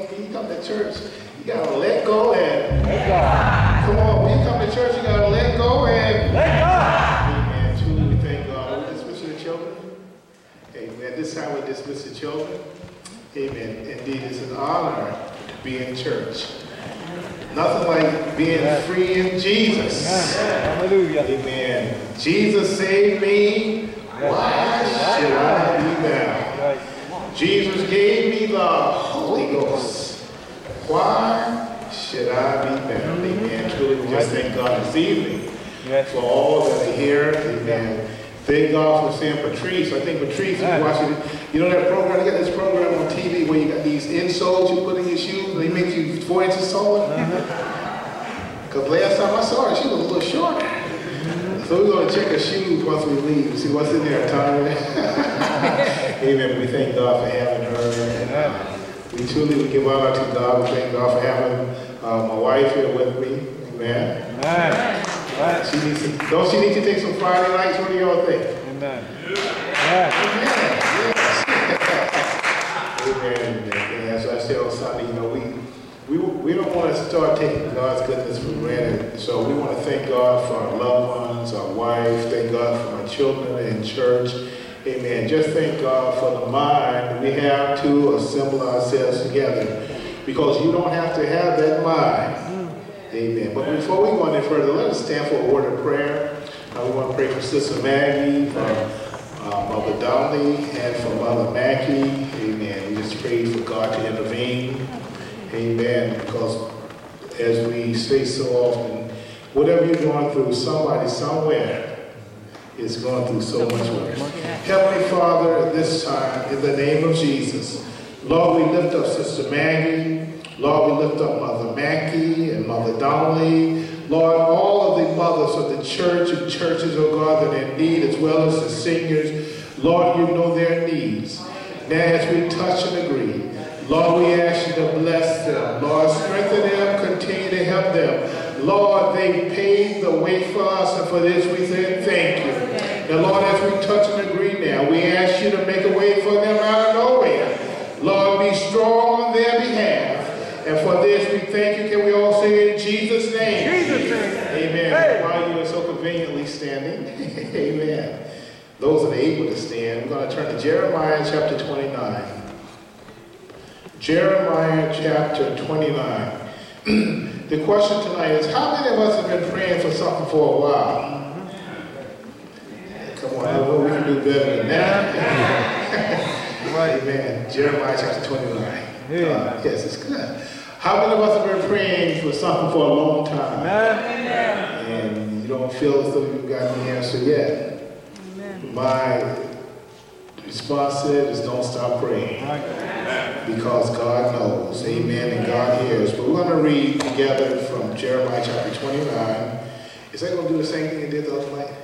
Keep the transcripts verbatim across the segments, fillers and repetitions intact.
when you come to church, you got to let go and let God. Come on, when you come to church, you got to let go and let God. Amen. Truly, we thank God. We dismiss the children. Amen. This time we dismiss the children. Amen. Indeed, it's an honor to be in church. Nothing like being Amen. Free in Jesus. Amen. Hallelujah. Amen. Jesus saved me. Why should I be bound? Jesus gave me the Holy Ghost. Why should I be bound? Amen. Truly, we just thank God this evening for all that are here. Amen. Thank God for seeing Patrice. I think Patrice is watching it. You know that program? You got this program on T V where you got these insoles you put in your shoes and they make you four inches taller. Because last time I saw her, she was a little shorter. So we're going to check her shoes once we leave. See what's in there, Tommy. Amen. We thank God for having her. And we truly we give honor to God. We thank God for having uh, my wife here with me. Amen. Amen. Right. She needs to, don't she need to take some Friday nights? What do y'all think? Amen. Yeah. Amen. Yes. Amen. And as I said on Sunday, you know, we, we we don't want to start taking God's goodness for granted. So we want to thank God for our loved ones, our wife. Thank God for our children in church. Amen. Just thank God for the mind we have to assemble ourselves together. Because you don't have to have that mind. Amen. But before we go any further, let us stand for a word of prayer. Uh, we want to pray for Sister Maggie, for uh, Mother Donnelly, and for Mother Mackey. Amen. We just pray for God to intervene. Amen. Because as we say so often, whatever you're going through, somebody somewhere is going through so much worse. Heavenly Father, at this time, in the name of Jesus, Lord, we lift up Sister Maggie. Lord, we lift up Mother Mackey and Mother Donnelly. Lord, all of the mothers of the church and churches, oh God, that are in need, as well as the seniors. Lord, you know their needs. Now, as we touch and agree, Lord, we ask you to bless them. Lord, strengthen them, continue to help them. Lord, they paved the way for us, and for this we say thank you. Now, Lord, as we touch and agree now, we ask you to make a way for them out of nowhere. Lord, be strong on their behalf. And for this, we thank you. Can we all say in Jesus' name? Jesus' name. Amen. Hey. While you are so conveniently standing, amen. Those that are able to stand, we're going to turn to Jeremiah chapter twenty-nine. Jeremiah chapter twenty-nine. The question tonight is, how many of us have been praying for something for a while? Come on, I know we can do better than that. Right. Amen. Jeremiah chapter twenty-nine. Uh, yes, it's good. How many of us have been praying for something for a long time? Amen. And you don't feel as though you've got the answer yet? Amen. My response is don't stop praying. Amen. Because God knows. Amen. And God hears. But we're going to read together from Jeremiah chapter twenty-nine. Is that going to do the same thing it did the other night?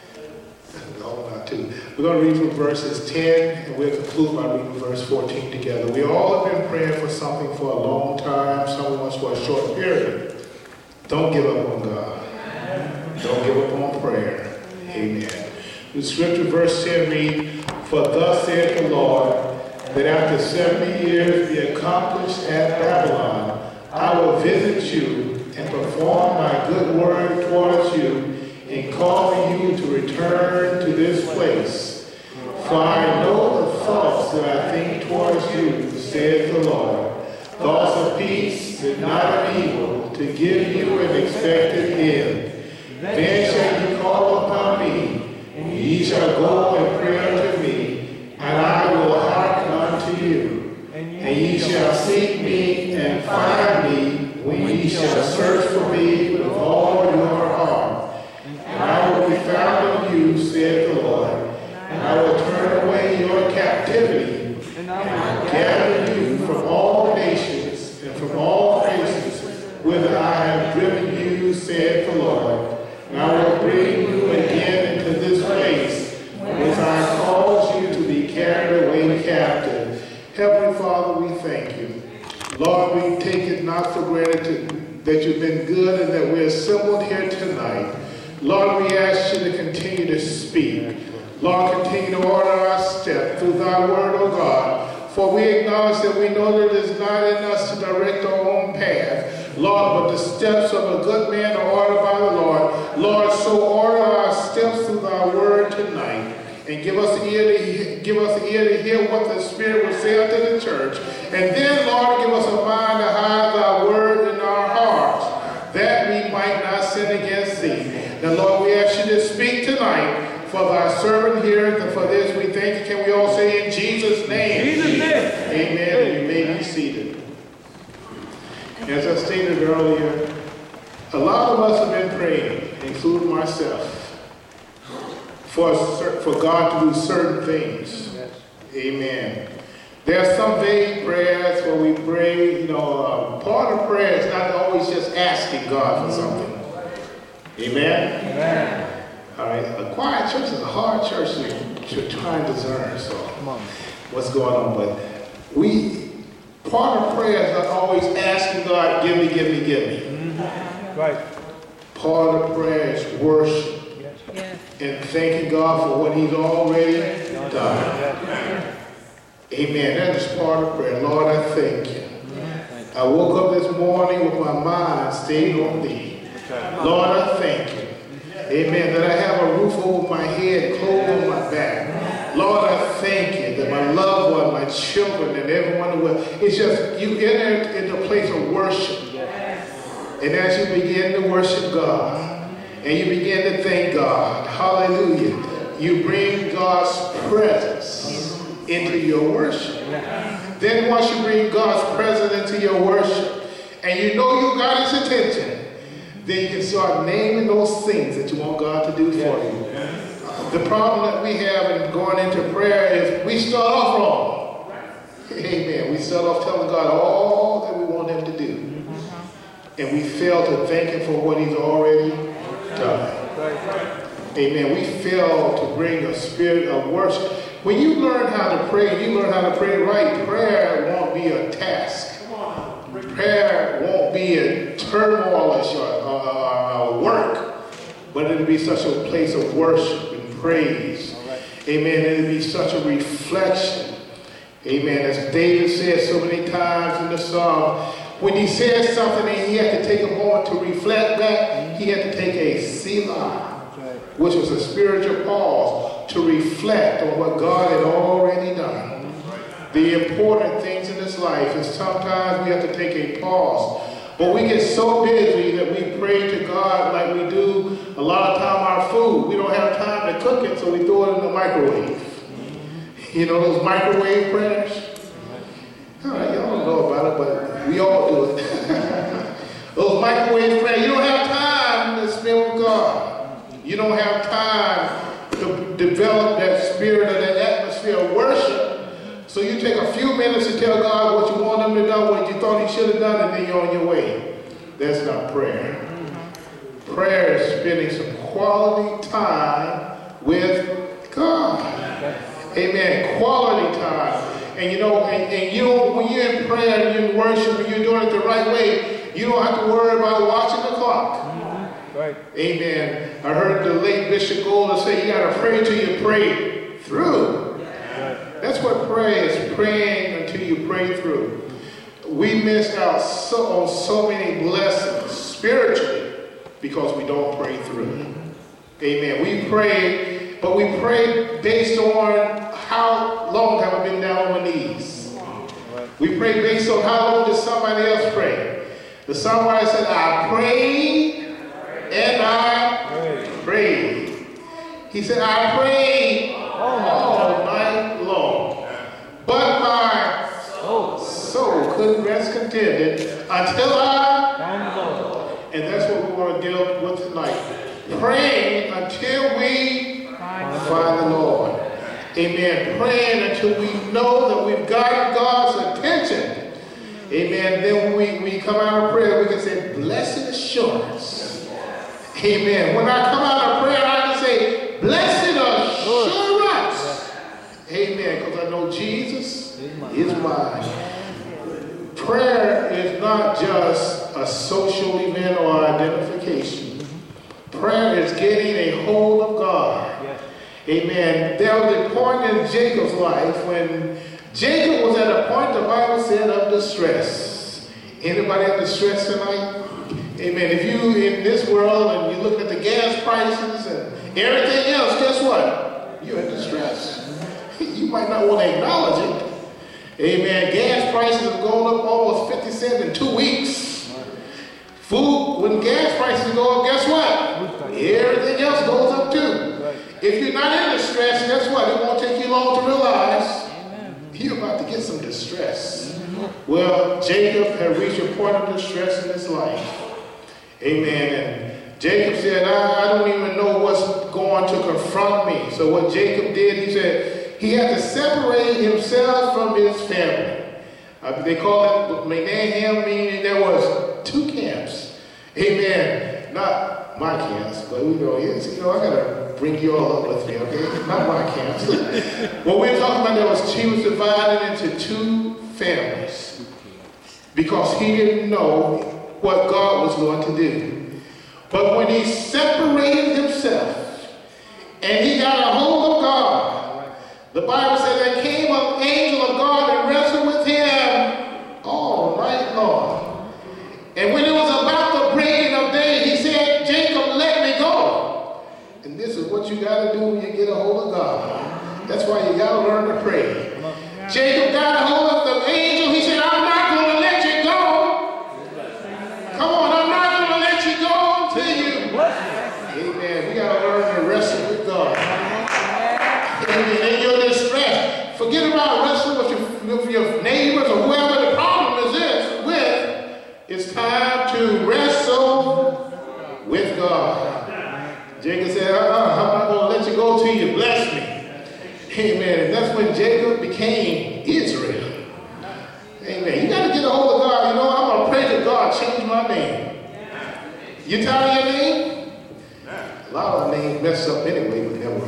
No, not too. We're going to read from verses ten, and we'll conclude by reading verse fourteen together. We all have been praying for something for a long time, some of us for a short period. Don't give up on God. Don't give up on prayer. Amen. The scripture verse ten reads, "For thus saith the Lord, that after seventy years be accomplished at Babylon, I will visit you and perform my good word towards you, in calling you to return to this place. For I know the thoughts that I think towards you, saith the Lord, thoughts of peace and not of evil, to give you an expected end. Then shall you call upon me, and ye shall go and pray unto me, and I will hearken unto you. And ye shall seek me and find me, when ye shall search for me with all your heart. And I will be found of you, saith the Lord, and I will turn away your captivity, and I will gather you from all nations and from all places whither I have driven you, saith the Lord. And I will bring you again into this place, which I caused you to be carried away captive." Heavenly Father, we thank you. Lord, we take it not for granted that you've been good and that we're assembled here tonight. Lord, we ask you to continue to speak. Lord, continue to order our step through thy word, O God. For we acknowledge that we know that it is not in us to direct our own path, Lord, but the steps of a good man are ordered by the Lord. Lord, so order our steps through thy word tonight. And give us the ear to give us the ear to hear what the Spirit will say unto the church. And then, Lord, give us a mind to hide thy word in our hearts, that we might not sin against thee. Now, Lord, we ask you to speak tonight. For thy servant here, and for this we thank you. Can we all say in Jesus' name? Jesus' name. Amen. And you may be seated. As I stated earlier, a lot of us have been praying, including myself, for, for God to do certain things. Amen. There are some vague prayers where we pray, you know, uh, part of prayer is not always just asking God for something. Amen? Amen. All right, a quiet church is a hard church to, to try and discern, so what's going on. But we, part of prayer is not always asking God, give me, give me, give me. Mm-hmm. Right. Part of prayer is worship Yes. and thanking God for what he's already done. Amen. That is part of prayer. Lord, I thank you. I woke up this morning with my mind stayed on thee. Lord, I thank you. Amen. That I have a roof over my head, clothes on my back. Lord, I thank you that my loved one, my children, and everyone will. It's just you enter into a place of worship. And as you begin to worship God, and you begin to thank God, hallelujah, you bring God's presence into your worship. Then once you bring God's presence into your worship, and you know you got his attention, then you can start naming those things that you want God to do for you. Uh, the problem that we have in going into prayer is we start off wrong. Amen. We start off telling God all that we want him to do. And we fail to thank him for what he's already done. Amen. We fail to bring a spirit of worship. When you learn how to pray, you learn how to pray right, prayer won't be a task. Prayer won't be a turmoilish or uh, uh, work, but it'll be such a place of worship and praise. Amen. It'll be such a reflection. Amen. As David said so many times in the Psalm, when he said something and he had to take a moment to reflect back, he had to take a selah, which was a spiritual pause to reflect on what God had already done. The important things in this life is sometimes we have to take a pause. But we get so busy that we pray to God like we do a lot of time our food. We don't have time to cook it, so we throw it in the microwave. You know those microwave prayers? All right, y'all don't know about it, but we all do it. Those microwave prayers, you don't have time to spend with God. You don't have time to develop that spirit or that atmosphere of worship. So you take a few minutes to tell God what you want him to do, what you thought he should have done, and then you're on your way. That's not prayer. Prayer is spending some quality time with God. Amen. Quality time. And you know, and, and you know, when you're in prayer and you're in worship and you're doing it the right way, you don't have to worry about watching the clock. Right. Amen. I heard the late Bishop Golder say you got to pray till you pray through. That's what prayer is, praying until you pray through. We miss out so, on so many blessings spiritually because we don't pray through. Amen. We pray, but we pray based on how long have I been down on my knees. We pray based on how long did somebody else pray. The songwriter said, I prayed and I prayed. He said, I prayed all night long, but my soul couldn't rest contented until I, and that's what we want to deal with tonight. Praying until we find the Lord. Amen. Praying until we know that we've got God's attention. Amen. Then when we, we come out of prayer, we can say, blessed assurance. Amen. When I come out of prayer, I can say, blessed assurance. Amen. Because I know Jesus is mine. Prayer is not just a social event or identification. Prayer is getting a hold of God. Amen. There was a point in Jacob's life when Jacob was at a point, the Bible said, of distress. Anybody in distress tonight? Amen. If you in this world and you look at the gas prices and everything else, guess what? You're in distress. You might not want to acknowledge it. Amen. Gas prices have gone up almost fifty cents in two weeks. Food, when gas prices go up, guess what? Everything else goes up too. If you're not in distress, guess what? It won't take you long to realize you're about to get some distress. Well, Jacob had reached a point of distress in his life. Amen. And Jacob said, I, I don't even know what's going to confront me. So what Jacob did, he said, he had to separate himself from his family. Uh, they call it Menahem, meaning there was two camps. Amen. Not my camps, but we know, yes, you know, I got to bring you all up with me, okay? Not my camps. What we're talking about, there was, he was divided into two families because he didn't know what God was going to do. But when he separated himself and he got a hold of God, the Bible says there came an angel of God and wrestled with him all night long. And when it was about the breaking of day, he said, Jacob, let me go. And this is what you got to do when you get a hold of God. That's why you got to learn to pray. Jacob got a hold of the angel. He said, I'm not going to let you go. Come on, I'm not going to let you go until you. Amen. We got to learn to wrestle with God. Amen. In your distress, forget about wrestling with your, with your neighbors or whoever the problem is this with. It's time to wrestle with God. Jacob said, uh-uh, I'm not going to let you go till you bless me. Amen. And that's when Jacob became Israel. Amen. You got to get a hold of God. You know, I'm going to pray to God, change my name. You tired of your name? A lot of names mess up anyway, but never.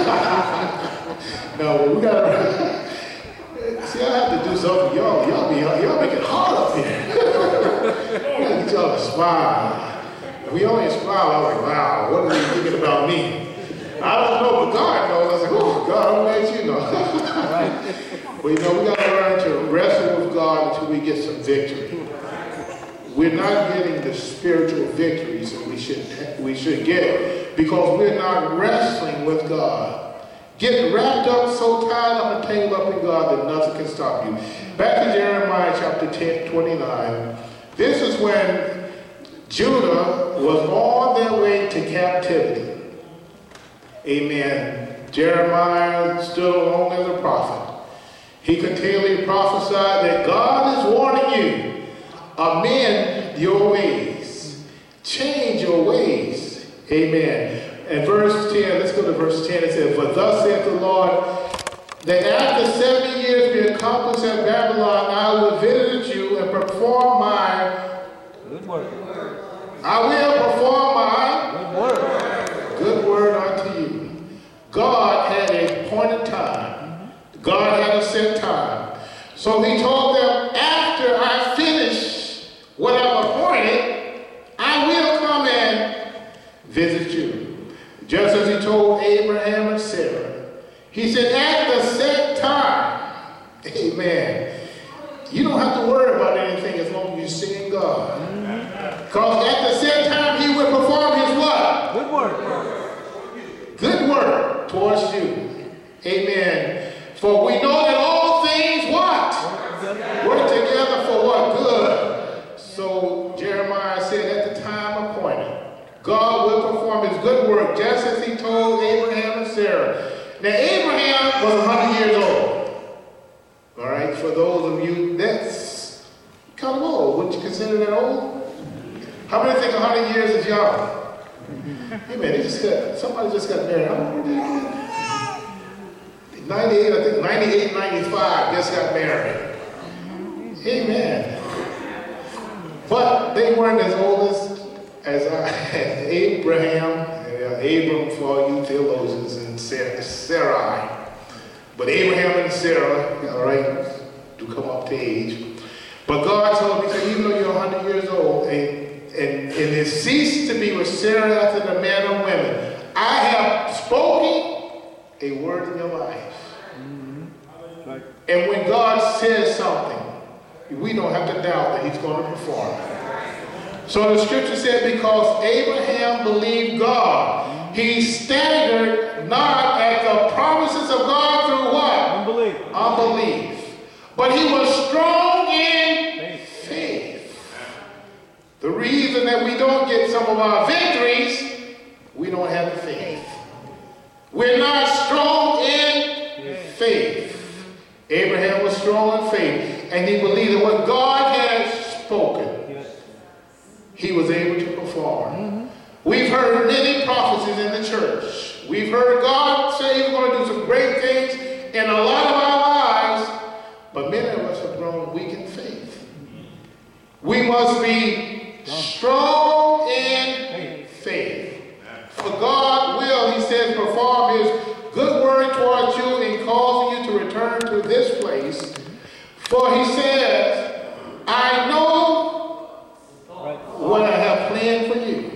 No, we got to. See, I have to do something. Y'all, y'all, be, y'all make it hard up here. We got to get y'all to smile. If we only smile, I'm like, wow, what are you thinking about me? I don't know, but God knows. I was like, oh, God, I'm glad you know. But you know, we got to learn to wrestle with God until we get some victory. We're not getting the spiritual victories that we should, we should get because we're not wrestling with God. Get wrapped up, so tied up and tangled up in God that nothing can stop you. Back to Jeremiah chapter ten, twenty-nine. This is when Judah was on their way to captivity. Amen. Jeremiah stood alone as a prophet. He continually prophesied that God is warning you, amend your ways. Change your ways. Amen. And verse ten, let's go to verse ten. It says, for thus saith the Lord, that after seventy years be accomplished at Babylon, I will visit you and perform my good word. I will perform my good word. Good word unto you. God had a appointed time. God had a set time. So he told them, after I finish what I've appointed, I will come and visit you. Just as he told Abraham and Sarah. He said, at the set time, amen, you don't have to worry about anything as long as you sing God. Because at the set time, he will perform his what? Good word. Good word towards you. Amen. For we know that all things what? Work together for what? Good. So Jeremiah said at the time appointed, God will perform his good work just as he told Abraham and Sarah. Now Abraham was one hundred years old. All right, for those of you, that's kind of old. Wouldn't you consider that old? How many think one hundred years is young? Hey man, they just got, somebody just got married. How old are they again? ninety-eight, I think, ninety-eight, ninety-five just got married. Amen. But they weren't as old as, as, I, as Abraham, uh, Abram for you theologians, and Sarah, Sarai. But Abraham and Sarah, all right, do come up to age. But God told me, he said, even though you're one hundred years old, and And, and it ceased to be with Sarah after the man of women. I have spoken a word in your life. Mm-hmm. Right. And when God we don't have to doubt that he's going to perform. So the scripture said, because Abraham believed God, he staggered not at the promises of God through what? Unbelief. Unbelief. But he was strong in faith. faith. The reason that we don't get some of our victories, we don't have the faith. We're not strong in faith. Abraham was strong in faith, and he believed that what God had spoken, he was able to perform. Mm-hmm. We've heard many prophecies in the church. We've heard God say he's going to do some great things in a lot of our lives, but many of us have grown weak in faith. We must be strong in faith. For God will, he says, perform his good word towards you in causing you to return to this place. For he says, I know what I have planned for you.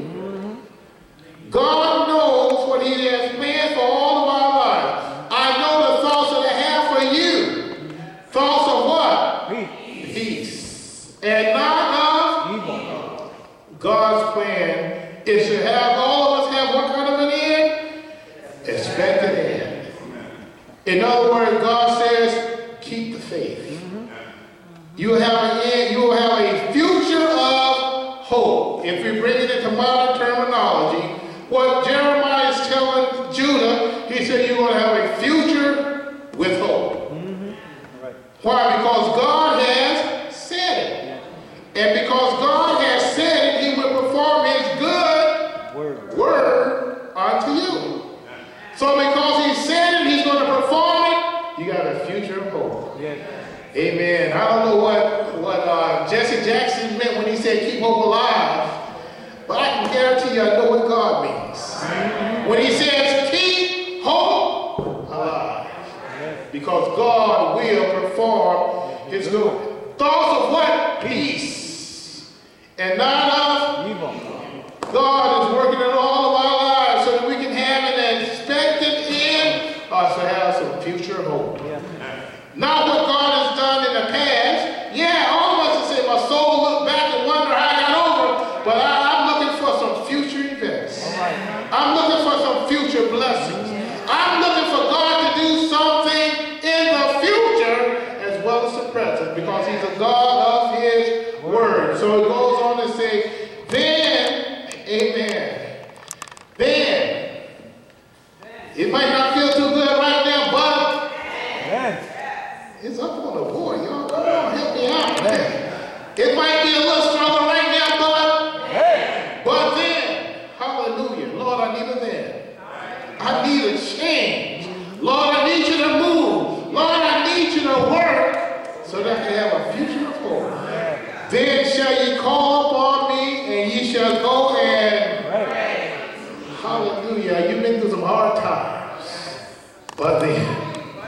God knows what he has planned for all of our lives. I know the thoughts that I have for you. Thoughts of what? Peace. Peace. And not of evil. God's plan is to have all of us have what kind of an end? Expected end. In other words, God says, keep the faith. You will have an end, you will have a future of hope. If we bring it into modern terminology, what Jeremiah is telling Judah, he said you're going to have a future with hope. Mm-hmm. Right. Why? Because God has said it. And because God has said it, he will perform his good word, word unto you. So because he said it, he's going to perform it, you got a future of hope. Yeah. Amen. I don't know what, what uh, Jesse Jackson meant when he said keep hope alive, but I can guarantee you I know what God means. Mm-hmm. When he says keep hope alive. Because God will perform his good. Thoughts of what? Peace. And not of evil. God is working in all of our lives so that we can have an expected end or to have some future hope. Yeah. Not what God has done in the past. Yeah, all of us say my soul look back and wonder how I got over it, but I, I'm looking for some future events. Right. I'm looking for some future blessings. I'm looking for God to do something in the future as well as the present, because he's a God of his word. So it goes on to say, then, amen, then, it might not feel too good right now, but amen. It's up on the board, y'all. Come on, help me out. It might be a little struggle right now, but hey. But then, hallelujah. Lord, I need a then. I need a change. Lord, I need you to move. Lord, I need you to work so that I can have a future of hope. Then shall ye call upon me, and ye shall go and right. Hallelujah. You've been through some hard times. But then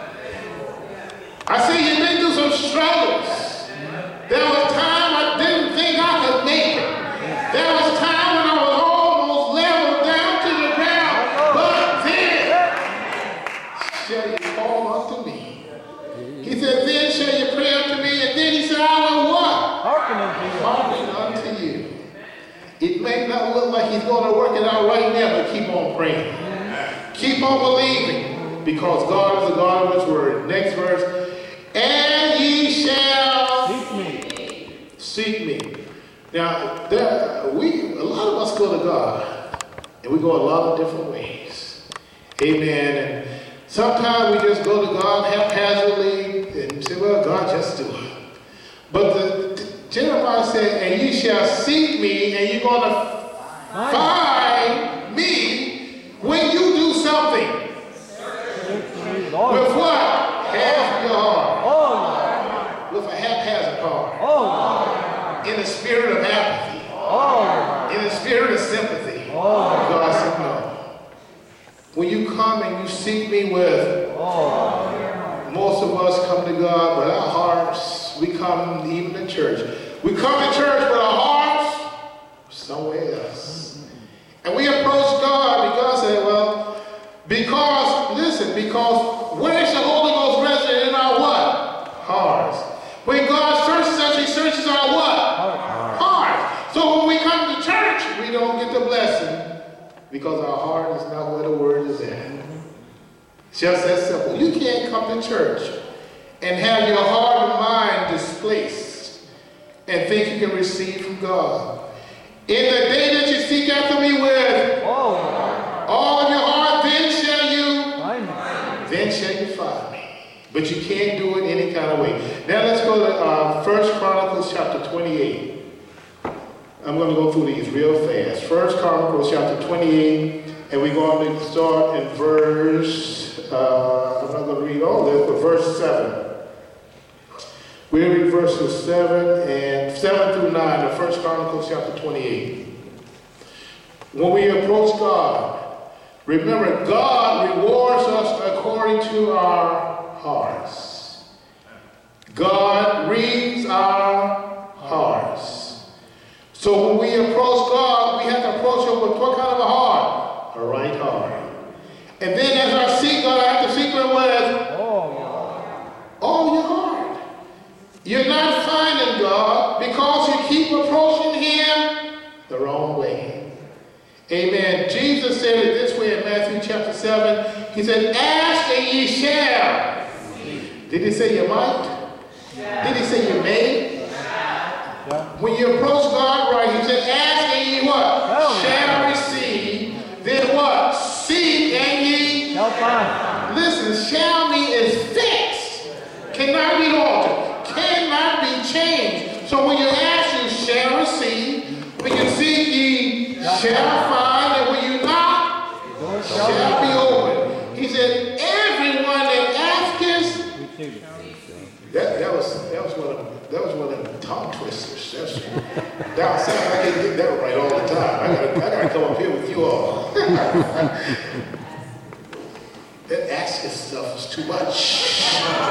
I see you've been through some struggles. There was time I didn't think I could make it. There was time when I was almost leveled down to the ground. But then shall you call unto me. He said, then shall you pray unto me. And then he said, I will what? Hearken unto you. Hearken unto you. It may not look like he's going to work it out right now, but keep on praying. Keep on believing, because God is the God of his word. Next verse. And ye shall seek me. Seek me. Now, there, we a lot of us go to God, and we go a lot of different ways. Amen. And sometimes we just go to God haphazardly and say, "Well, God, just do it." But the, the, Jeremiah said, "And ye shall seek me, and you're going to find me when you do something." With what? Half your heart. Oh. With a haphazard heart. Oh. In the spirit of apathy. Oh. In the spirit of sympathy. Oh. God said no. When you come and you seek me with, oh. Most of us come to God with our hearts. We come even to church. We come to church with our hearts somewhere else. And we approach God because, say, well, because, listen, because where's the Holy Ghost resident in our what? Hearts. When God searches us, he because our heart is not where the word is at. Just that simple. You can't come to church and have your heart and mind displaced and think you can receive from God. In the day that you seek after me with all of your heart, then shall you, then shall you find me. But you can't do it any kind of way. Now let's go to uh, First Chronicles chapter twenty-eight. I'm going to go through these real fast. First Chronicles chapter twenty-eight, and we're going to start in verse, uh, I'm not going to read all this, but verse seven. We'll read verses seven and seven through nine of First Chronicles chapter twenty-eight. When we approach God, remember God rewards us according to our hearts. God reads our hearts. So when we approach God, we have to approach Him with what kind of a heart? A right heart. And then as I seek God, I have to seek Him with all your heart. You're not finding God because you keep approaching Him the wrong way. Amen. Jesus said it this way in Matthew chapter seven. He said, ask and ye shall. Did He say you might? Yeah. Did He say you may? Yeah. When you approach God right, He said, ask and ye what? Oh. Shall receive. Then what? Seek and ye shall find. Listen, shall me is fixed. Cannot be altered. Cannot be changed. So when you ask, you shall receive. When you seek, ye shall find. And when you knock, shall be open. He said, everyone that asketh, that, that was that was one of that was one of them tongue twisters. That's down south. I can't get that right all the time. I gotta I gotta come up here with you all. That asking stuff is too much.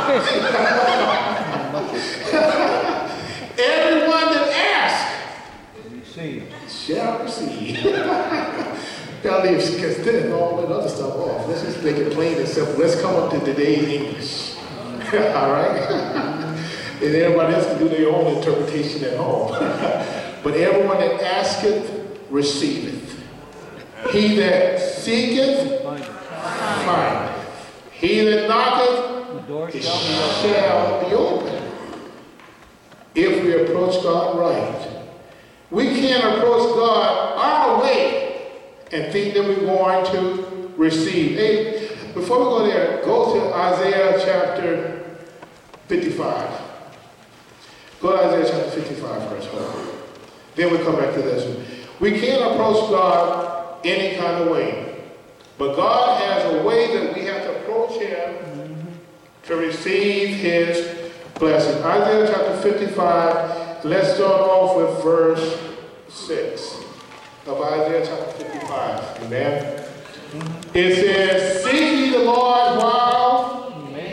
Everyone that asks shall receive. Gotta leave considering all that other stuff off. Let's just make it plain and simple. Let's come up to today's English. All right? And everybody else can do their own interpretation at home. But everyone that asketh, receiveth. He that seeketh, findeth. He that knocketh, the door shall, shall be open. If we approach God right. We can't approach God our way and think that we're going to receive. Hey, before we go there, go to Isaiah chapter fifty-five. Go to Isaiah chapter fifty-five first. Then we come back to this one. We can't approach God any kind of way. But God has a way that we have to approach Him to receive His blessing. Isaiah chapter fifty-five, let's start off with verse six of Isaiah chapter fifty-five. Amen. It says, seek ye the Lord while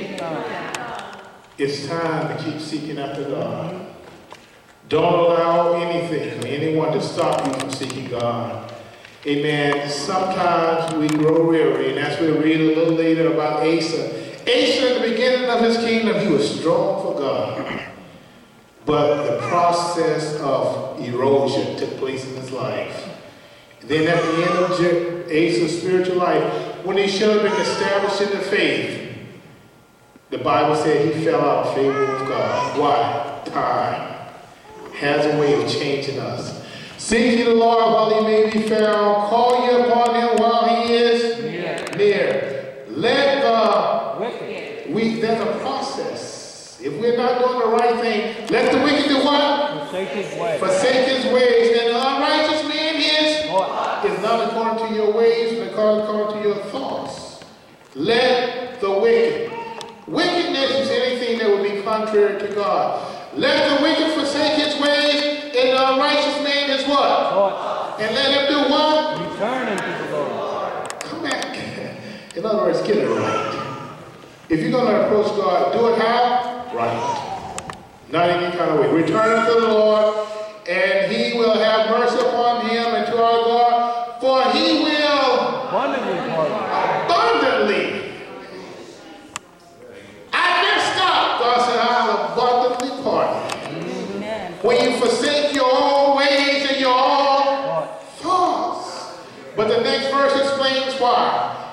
it's time to keep seeking after God. Don't allow anything or anyone to stop you from seeking God. Amen. Sometimes we grow weary, and that's what we read a little later about Asa. Asa, in the beginning of his kingdom, he was strong for God. But the process of erosion took place in his life. Then at the end of Asa's spiritual life, when he should have been established in the faith, the Bible said he fell out of favor with God. Why? Time has a way of changing us. Seek ye the Lord while He may be found. Call ye upon Him while He is near. near. Let the wicked. We, there's a process. If we're not doing the right thing, let the wicked do what? Forsake his ways. Forsake his ways. And the unrighteous man is what? Is not according to your ways, but according to your thoughts. Let the wicked. Wickedness is anything that would be contrary to God. Let the wicked forsake his ways, and the unrighteous man is what? What? And let him do what? Return unto the Lord. Come back. In other words, get it right. If you're going to approach God, do it how? Right. Not any kind of way. Return unto the Lord, and He will have mercy upon him and to our God, for He will abundantly abundantly. God said, I'll abundantly pardon. Amen. When you forsake your own ways and your own thoughts. But the next verse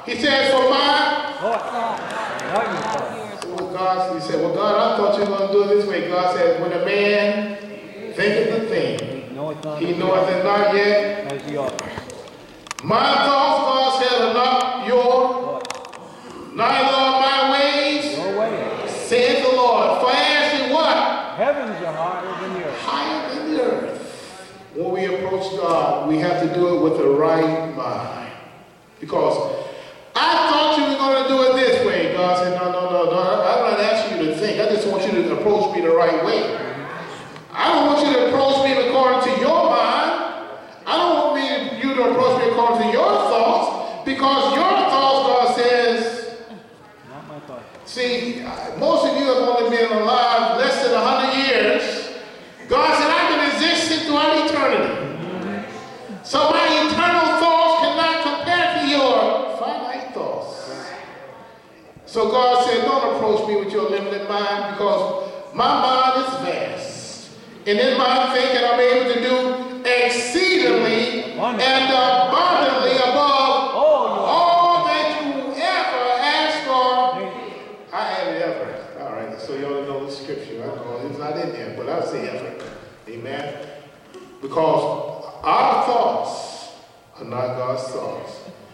He said, for my, Thought. What you thought? well, God, he said, well, God, I thought you were going to do it this way. God said, when a man thinketh a thing, No, it's not. he knoweth it not yet. As you ought. My thoughts, God said, are not your, neither are my ways, Your way. saith the Lord. For as in what? Heavens are higher than the earth. Higher than the earth. When we approach God, we have to do it with the right mind. Because I thought you were going to do it this way. God said, no, no, no, no. I'm not asking you to think. I just want you to approach me the right way. I don't want you to approach me according to your mind. I don't want me, you to approach me according to your thoughts. Because your thoughts, God says, Not my thought. see, most of you have only been alive less than one hundred years. God said, I've been existing throughout eternity. So my eternal thoughts cannot compare to your finite thoughts. So God said, don't approach me with your limited mind because my mind is vast. And in my thinking, I'm able to do exceedingly and abundantly above all that you ever asked for. I haven't ever. All right, so you ought to know the scripture. I know it's not in there, but I'll say ever. Amen. Because our thoughts are not God's thoughts.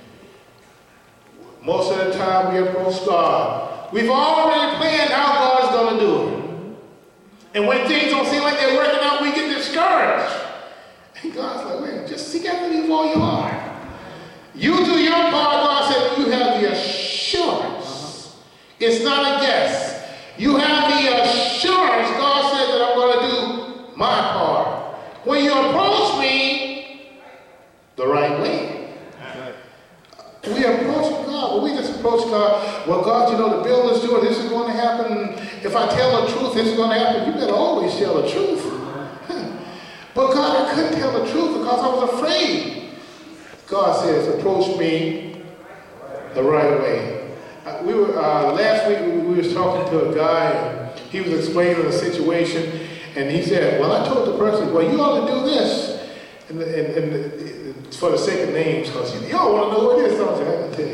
Most of the time we approach God, we've already planned how God's going to do it. And when things don't seem like they're working out, we get discouraged. And God's like, wait, just seek after me with all your heart. You do your part, God said, you have the assurance. It's not a guess. You have the assurance, God said, that I'm going to do my part. When you approach me the right way. We approach God, but we just approach God. Well, God, you know, the bill is due, this is going to happen. If I tell the truth, this is going to happen. You better always tell the truth. But God, I couldn't tell the truth because I was afraid. God says, approach me the right way. Uh, we were uh, last week we, we was talking to a guy, and he was explaining the situation, and he said, well, I told the person, well, you ought to do this. And, the, and, and the, for the sake of names, because you, you don't want to know what it is, don't you? I can tell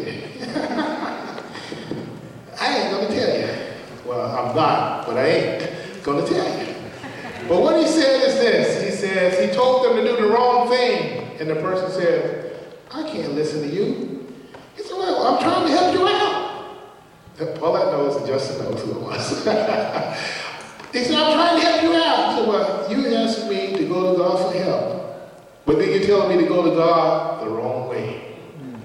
you. I ain't going to tell you. Well, I'm not, but I ain't going to tell you. But what he said is this. He says, he told them to do the wrong thing. And the person said, I can't listen to you. He said, well, I'm trying to help you out. Paulette knows and Justin knows who it was. He said, I'm trying to help you out. He said, well, you asked me to go to God for help. But then you're telling me to go to God the wrong way.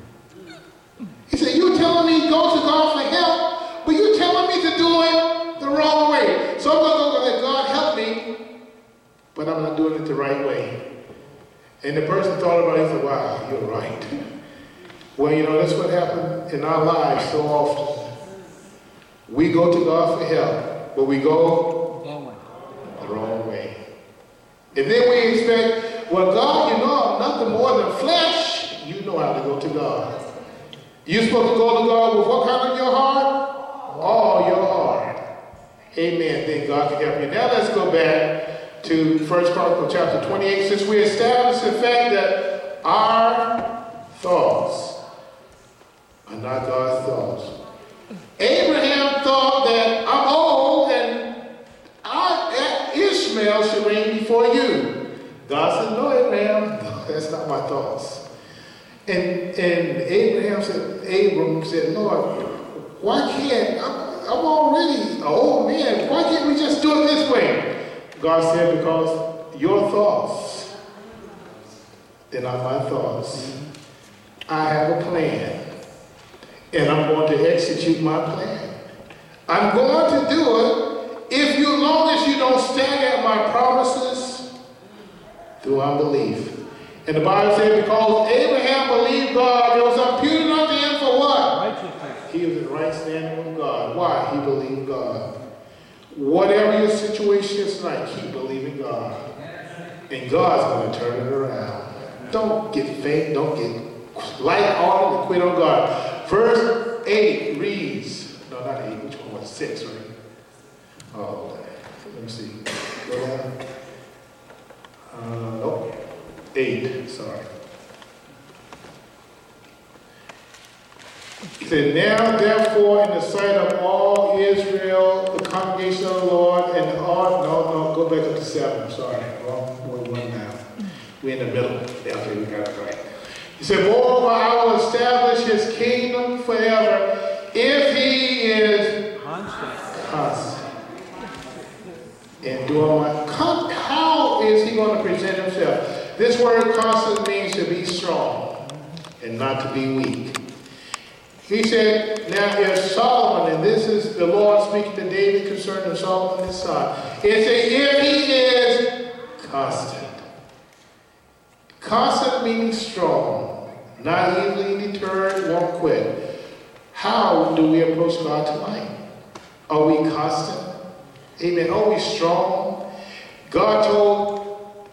He said, you're telling me to go to God for help, but you're telling me to do it the wrong way. So I'm going to go let God help me, but I'm not doing it the right way. And the person thought about it and said, wow, you're right. Well, you know, that's what happened in our lives so often. We go to God for help, but we go the wrong way. And then we expect, well, God, you know, I'm nothing more than flesh. You know how to go to God. You're supposed to go to God with what kind of your heart? All your heart. Amen. Then God can help you. Now let's go back to First Chronicles chapter twenty-eight. Since we established the fact that our thoughts are not God's thoughts. Abraham thought that I'm old and I, Ishmael should reign before you. God said, no, Abraham, no, that's not my thoughts. And and Abraham said, Abram said, Lord, why can't, I'm, I'm already an old man, why can't we just do it this way? God said, because your thoughts, they're not my thoughts. I have a plan. And I'm going to execute my plan. I'm going to do it if you, as long as you don't stagger at my promises through unbelief. And the Bible said, because Abraham believed God, it was imputed unto him for what? Righteousness. He was in right standing with God. Why? He believed God. Whatever your situation is like, keep believing God. And God's going to turn it around. Don't get faint. Don't get light-hearted and quit on God. Verse eight reads, no, not eight, which one was six, right? Oh, let me see. Go down. Uh, nope. Eight, sorry. He said, now therefore in the sight of all Israel, the congregation of the Lord, and all, no, no, go back up to seven, I'm sorry, wrong, one, one now. We're in the middle, okay, we got it right. He said, moreover, I will establish his kingdom forever if he is Constant. constant. And doing what? How is he going to present himself? This word constant means to be strong and not to be weak. He said, now if Solomon, and this is the Lord speaking to David concerning Solomon his son, it said, if he is constant. Constant meaning strong, not easily deterred, won't quit. How do we approach God tonight? Are we constant? Amen. Are we strong? God told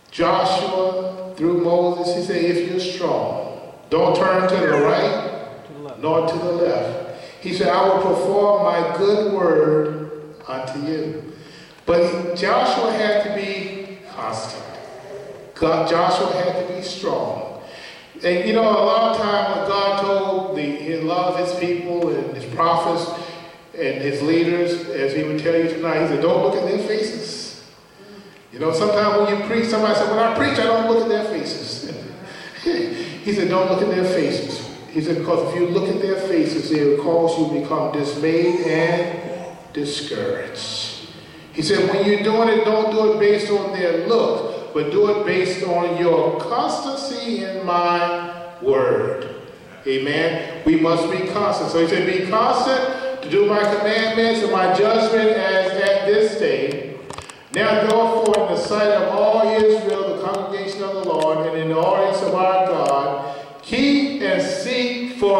Joshua through Moses, he said, if you're strong, don't turn to the right nor to the left. He said, I will perform my good word unto you. But Joshua had to be constant. God, Joshua had to be strong. And you know, a lot of time when God told the, he loved his people and his prophets and his leaders, as he would tell you tonight, he said, don't look at their faces. You know, sometimes when you preach, somebody said, when I preach, I don't look at their faces. He said, don't look at their faces. He said, because if you look at their faces, it will cause you to become dismayed and discouraged. He said, when you're doing it, don't do it based on their look, but do it based on your constancy in my word. Amen. We must be constant. So he said, be constant to do my commandments and my judgment as at this day. Now therefore in the sight of all Israel, the congregation of the Lord, and in the audience of our God, keep and seek for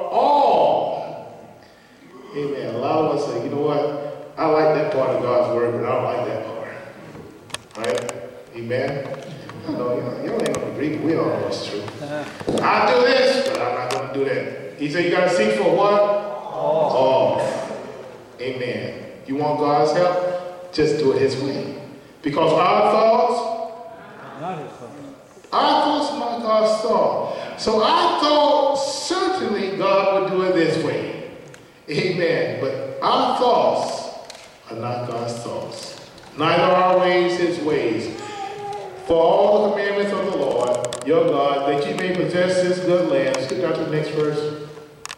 all. Amen. A lot of us say, you know what? I like that part of God's word, but I don't like that part. Right? Amen. I know, you know, you ain't gonna agree, but we all know it's true. I do this, but I'm not gonna do that. He said you gotta seek for what? All. All. Amen. You want God's help? Just do it his way. Because our thoughts, Not his thoughts. our thoughts are not God's thoughts. So I thought certainly God would do it this way. Amen. But our thoughts are not God's thoughts. Neither are our ways his ways. For all the commandments of the Lord, your God, that you may possess this good land. Skip down to the next verse.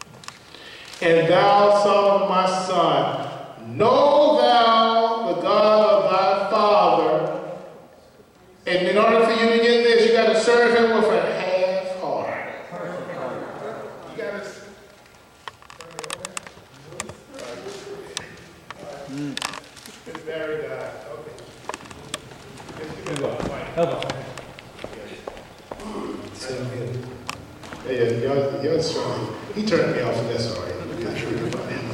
And thou, Solomon, my son, know thou the God of thy father. And in order for you to get this, you got to serve him with a half heart. You got to. It's very good. Okay. Hey, y'all, y'all strong. He turned me off, and that's all right. I'm not sure about him.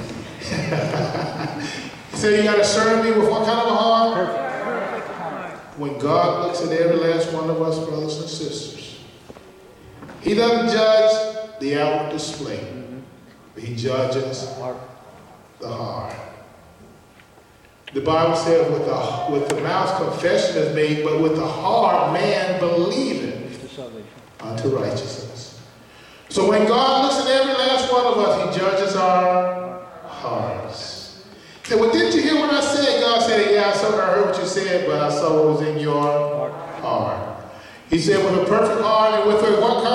He said, you got to serve me with what kind of a heart? Perfect. When God looks at every last one of us, brothers and sisters, he doesn't judge the outward display, but he judges the heart. The Bible says, with the, with the mouth confession is made, but with the heart man believeth unto righteousness. So when God looks at every last one of us, he judges our hearts. He said, well, didn't you hear what I said? God said, yeah, I saw, I heard what you said, but I saw what was in your heart. He said, with a perfect heart and with a what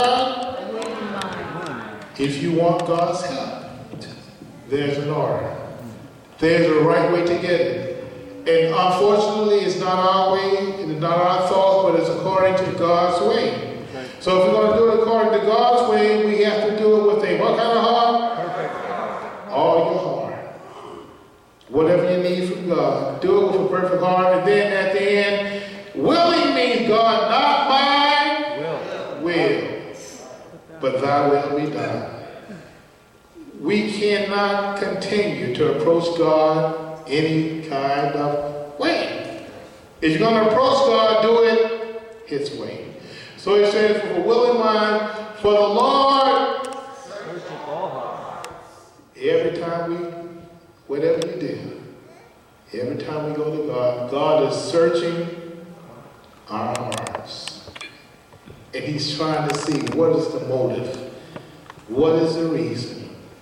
kind? If you want God's help, there's an order. There's a right way to get it. And unfortunately, it's not our way, it's not our thoughts, but it's according to God's way. So if we're going to do it according to God's way, we have to do it with a what kind of heart? Perfect. All your heart. Whatever you need from God, do it with a perfect heart. And then at the end, willing means God, not mine, will, will but thy will be done. We cannot continue to approach God any kind of way. If you're going to approach God, do it his way. So he says, with a willing mind, for the Lord, every time we, whatever you do, every time we go to God, God is searching our hearts. And he's trying to see what is the motive, what is the reason.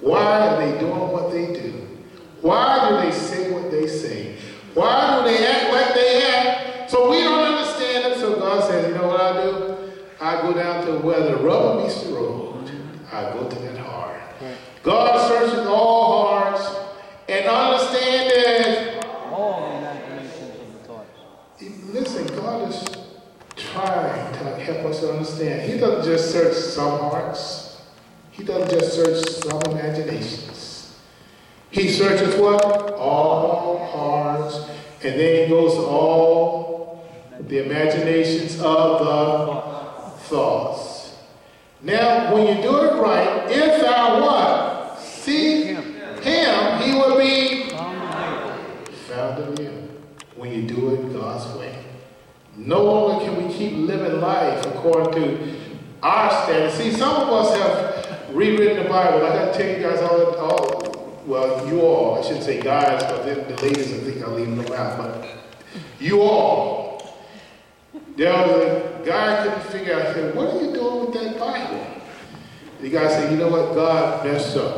Why are they doing what they do? Why do they say what they say? Why do they act like they act? So we don't understand them. So God says, you know what I do? I go down to where the rubber meets the road. I go to that heart. God searches all hearts and understand that. All imaginations of the thoughts. Listen, God is trying to help us to understand. He doesn't just search some hearts. He doesn't just search some imaginations. He searches what? All hearts. And then he goes to all the imaginations of the thoughts. Now, when you do it right, if thou what? Seek him, he will be found in you. When you do it God's way. No longer can we keep living life according to our standards. See, some of us have rewritten the Bible. I got to tell you guys all, all, well, you all, I shouldn't say guys, but then the ladies, I think I'm leaving them out, but you all. There was a guy I couldn't figure out, I said, what are you doing with that Bible? The guy said, you know what, God messed up.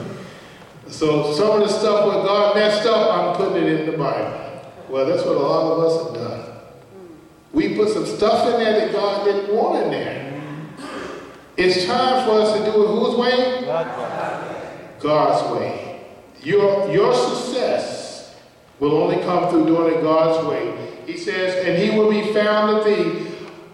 So some of the stuff where God messed up, I'm putting it in the Bible. Well, that's what a lot of us have done. We put some stuff in there that God didn't want in there. It's time for us to do it whose way? God's way. Your, your success will only come through doing it God's way. He says, and he will be found of thee.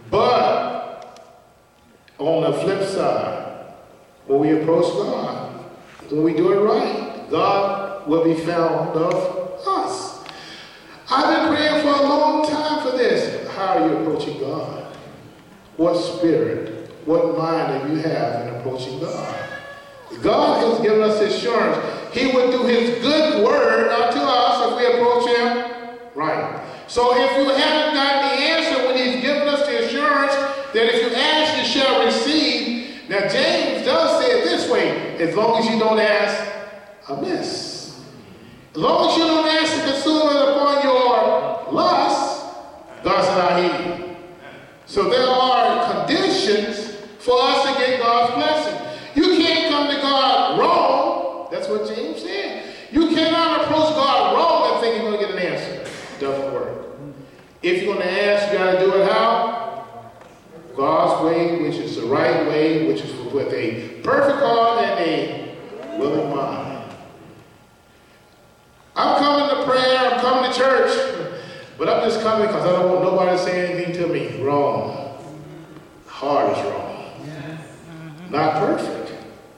But on the flip side, when we approach God, when we do it right, God will be found of us. I've been praying for a long time for this. How are you approaching God? What spirit, what mind do you have in approaching God? God has given us assurance. He would do his good word unto us if we approach him right. So if you haven't gotten the answer when he's given us the assurance that if you ask, you shall receive. Now James does say it this way, as long as you don't ask amiss. As long as you don't ask to consume it upon your lust, God said, I hear you. So there are conditions for us to get God's blessing. You can't come to God wrong. That's what James said. You cannot approach God wrong and think you're going to get an answer. It doesn't work. If you're going to ask, you got to do it how? God's way, which is the right way, which is with a perfect heart and a willing mind. I'm coming to prayer, I'm coming to church, but I'm just coming because I don't want nobody to say anything to me. Wrong. Heart is wrong. Not perfect.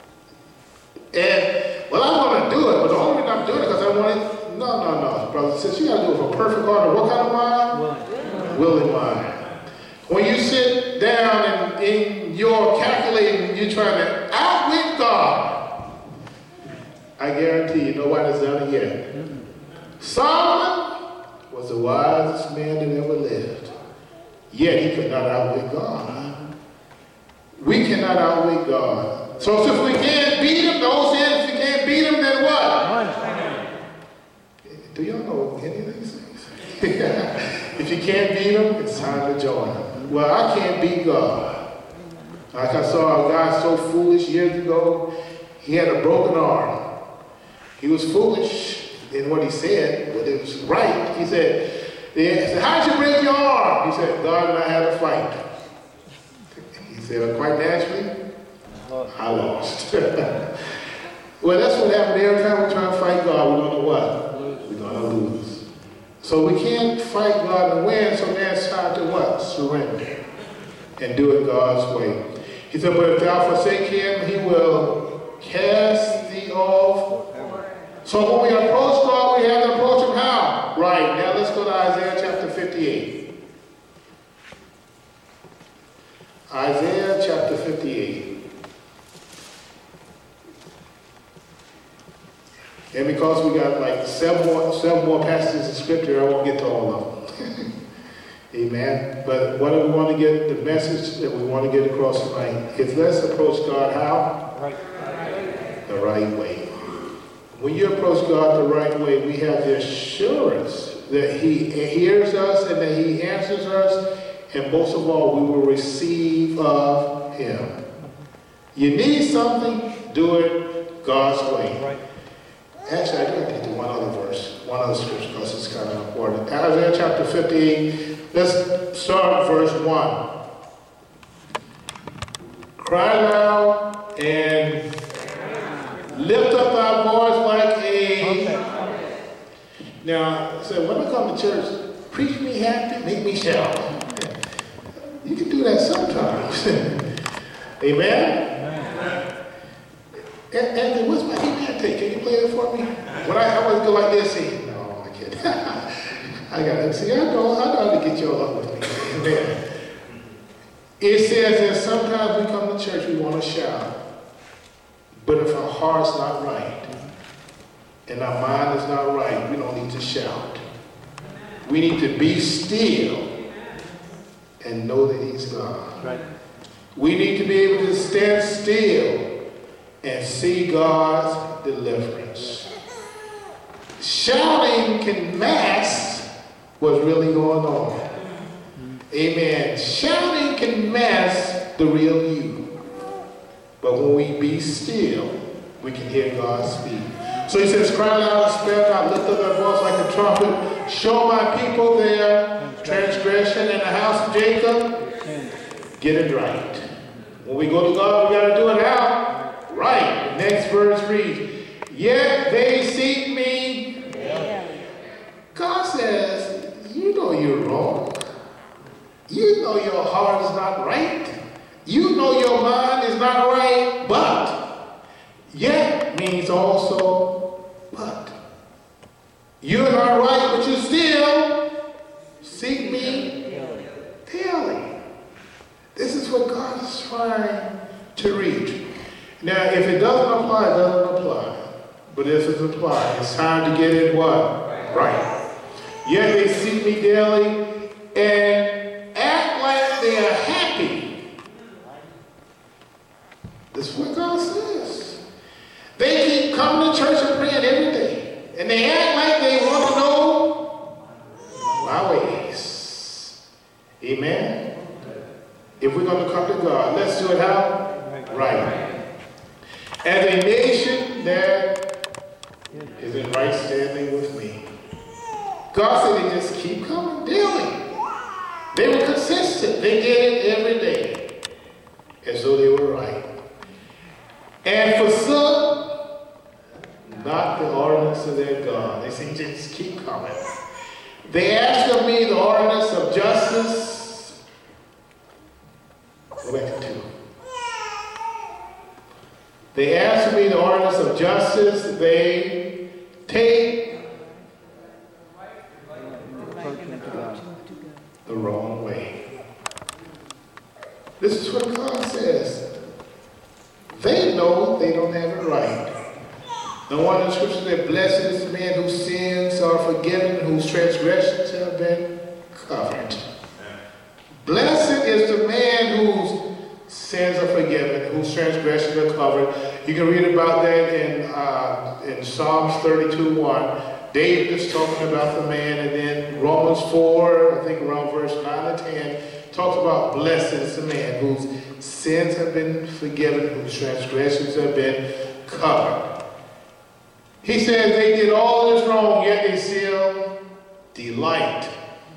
And, well, I'm going to do it, but the only reason I'm doing it because I want it. No, no, no, brother and sister, you got to do it for a perfect heart. And what kind of mind? Willing mind. When you sit down and in your calculating, you're trying to outwit God, I guarantee you nobody's done it yet. Solomon was the wisest man that ever lived, yet he could not outwit God. We cannot outwit God. So if we can't beat him, those ends, if we can't beat him, then what? Do y'all know any of these things? If you can't beat him, it's time to join him. Well, I can't beat God. Like I saw a guy so foolish years ago, he had a broken arm. He was foolish in what he said, but it was right. He said, yeah, how did you break your arm? He said, God and I had a fight. He said, well, quite naturally, I lost. Well, that's what happened every time we try to fight God. We're going to what? We're going to lose. So we can't fight God and win, so now it's time to what? Surrender and do it God's way. He said, but if thou forsake him, he will cast thee off. So when we approach God, we have to approach him how? Right. Now let's go to Isaiah chapter fifty-eight. Isaiah chapter fifty-eight. And because we got like seven more, seven more passages of scripture, I won't get to all of them. Amen. But what do we want to get, the message that we want to get across tonight is let's approach God how? Right. The right way. When you approach God the right way, we have the assurance that he hears us and that he answers us, and most of all, we will receive of him. You need something, do it God's way. Right. Actually, I do have to get to one other verse, one other scripture, because it's kind of important. Isaiah chapter fifteen, let's start verse one. Cry loud and lift up thy voice like a... Now, so when I come to church, preach me happy, make me shout. You can do that sometimes. Amen? Anthony, what's my amen take? Can you play it for me? When I always go like this, see, no, I'm kidding. I got to see, I know, I know how to get y'all up with me. Amen. It says that sometimes we come to church, we want to shout. But if our heart's not right, and our mind is not right, we don't need to shout. We need to be still and know that he's God. Right. We need to be able to stand still and see God's deliverance. Shouting can mask what's really going on. Amen. Shouting can mask the real you. But when we be still, we can hear God speak. So he says, cry loud and spare not, lift up thy voice like a trumpet. Show my people their transgression in the house of Jacob. Get it right. When we go to God, we got to do it out. Right. The next verse reads, yet they seek me. Yeah. God says, you know you're wrong. You know your heart is not right. You know your mind is not right. But, yet means also, but. You're not right, but you still seek me daily. This is what God is trying to reach. Now, if it doesn't apply, it doesn't apply. But if it applies, it's time to get it what? Right. Yet they seek me daily and act like they are happy. This is what God says. They keep coming to church and praying every day. And they act like they want to know my ways. Amen? If we're going to come to God, let's do it how? Right. As a nation that is in right standing with me. God said they just keep coming daily. They were consistent. They did it every day as though they were right. And forsook not the ordinance of their God. They say just keep coming. They ask of me the ordinance of justice. Go back to two. They ask me the ordinance of justice. They take the wrong way. This is what God says. They know they don't have it right. The one in the scripture said, blessed is the man whose sins are forgiven, whose transgressions have been covered. Blessed is the man whose sins are forgiven, whose transgressions are covered. You can read about that in uh, in Psalms thirty-two one. David is talking about the man, and then Romans four, I think around verse nine or ten, talks about blessed is the man whose sins have been forgiven, whose transgressions have been covered. He says they did all this wrong, yet they still delight.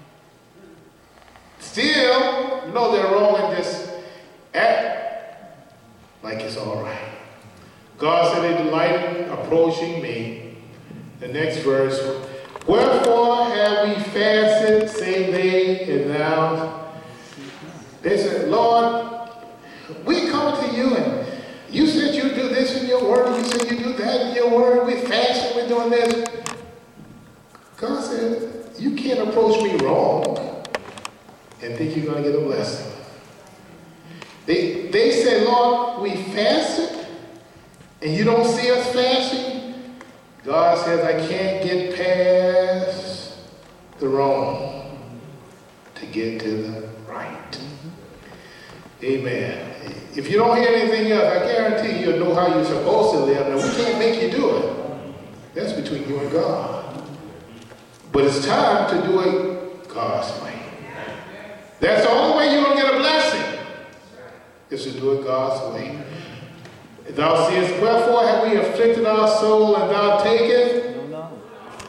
Still, you know they're wrong and just act like it's all right. God said they delighted in approaching me. The next verse, wherefore have we fasted, say they, and now they said, Lord, we come to you and you said you do this in your word, you said you do that in your word, we fast and we're doing this. God said, you can't approach me wrong and think you're going to get a blessing. They, they said, Lord, we fasted and you don't see us fasting. God says, I can't get past the wrong to get to the right. Amen. If you don't hear anything else, I guarantee you'll know how you're supposed to live. Now, we can't make you do it. That's between you and God. But it's time to do it God's way. That's the only way you're going to get a blessing, is to do it God's way. Thou seest, wherefore have we afflicted our soul, and thou takest No knowledge.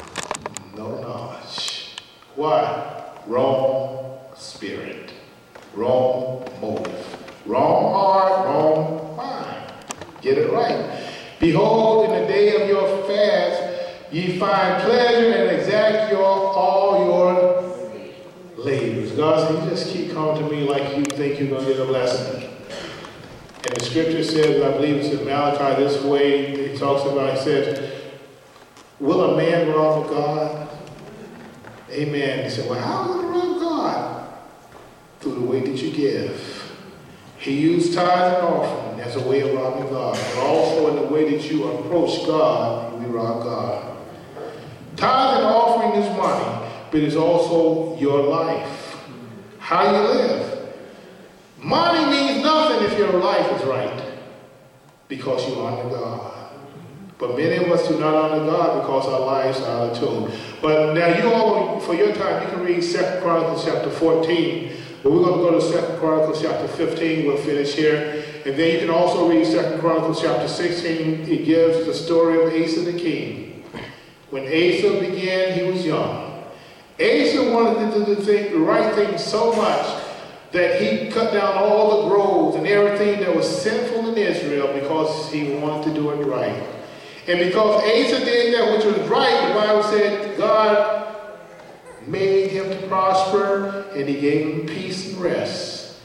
no knowledge. Why? Wrong spirit, wrong motive, wrong heart, wrong mind. Get it right. Behold, in the day of your fast, ye find pleasure and exact your all your labors. God said, you just keep coming to me like you think you're going to get a blessing. And the scripture says, I believe it's in Malachi this way, he talks about, he says, will a man wrong God? Amen. He said, well, how will I wrong God? Through the way that you give. He used tithes and offering as a way of robbing God. But also in the way that you approach God, we rob God. Tithe and offering is money, but it's also your life. How you live. Money means nothing if your life is right, because you honor God. But many of us do not honor God because our lives are out of tune. But now you all, for your time, you can read Second Chronicles chapter fourteen. But we're going to go to Second Chronicles chapter fifteen. We'll finish here. And then you can also read Second Chronicles chapter sixteen. It gives the story of Asa the king. When Asa began, he was young. Asa wanted to do the, thing, the right thing so much that he cut down all the groves and everything that was sinful in Israel because he wanted to do it right. And because Asa did that which was right, the Bible said God made him to prosper and he gave him peace and rest.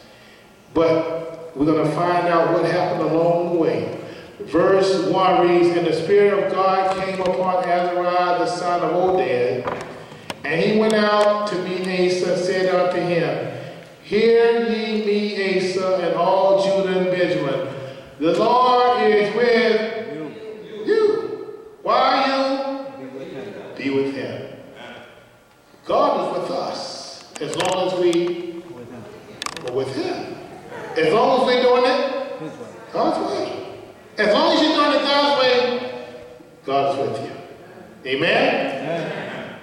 But we're going to find out what happened along the way. Verse one reads, and the Spirit of God came upon Azariah the son of Oded, and he went out to meet Asa and said unto him, hear ye me, Asa, and all Judah and Benjamin. The Lord is with you. you. Why you? Be with him. Be with him. God is with us as long as we With him. are with him. As long as we're doing it His way. God's way. As long as you're doing it God's way, God is with you. Amen? Amen.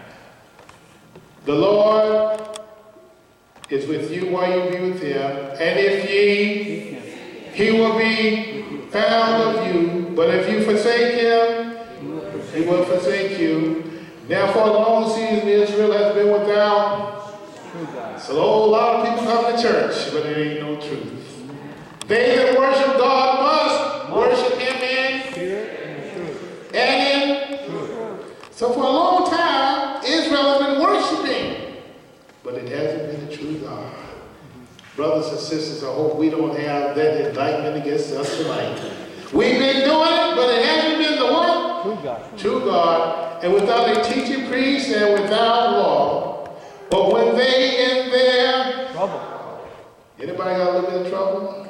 The Lord is with you while you be with him. And if ye, he will be found of you. But if you forsake him, he will forsake you. Now for a long season Israel has been without. So a whole lot of people come to church, but it ain't no truth. They that worship God must worship him in Spirit and in truth. So for a long time, Israel has been worshiping, but it hasn't been the true God. Brothers and sisters, I hope we don't have that indictment against us tonight. We've been doing it, but it hasn't been the one True God. true God, and without a teaching priest and without law. But when they in their Trouble. anybody got a little bit of trouble?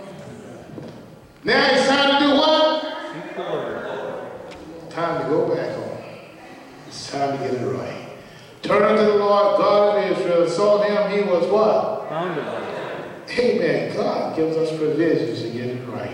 Now it's time to do what? Keep the word. Time to go back home. It's time to get it right. Turn unto the Lord God of Israel. Saw him, he was what? Found it right. Amen. God gives us provisions to get it right.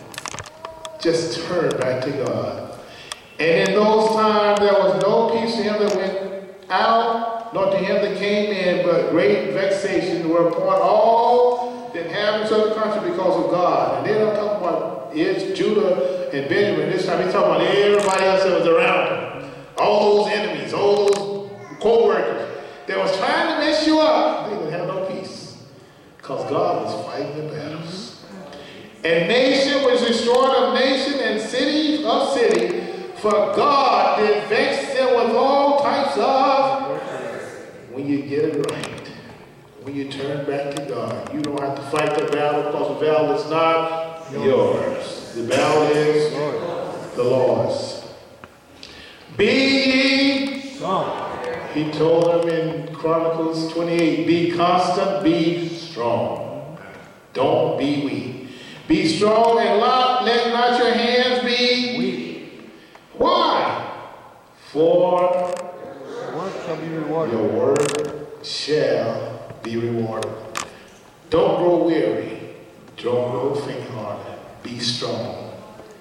Just turn back to God. And in those times there was no peace to him that went out, nor to him that came in, but great vexation were upon all the inhabitants of the country because of God. And then I'm talking about it's Judah and Benjamin. This time he's talking about everybody else that was around him. All those enemies, all those co-workers that was trying to mess you up. They didn't have no peace because God was fighting the battles. And nation was destroyed of nation and city of city, for God did vex them with all types of. When you get it right, when you turn back to God, you don't have to fight the battle because the battle is not yours. The battle is the Lord's. Be ye Strong. He told them in Chronicles twenty-eight, be constant, be strong. Don't be weak. Be strong and not, let not your hands be Weak. Why? For Your work shall be rewarded. your word shall be rewarded. Don't grow weary. Don't grow faint-hearted. Be strong.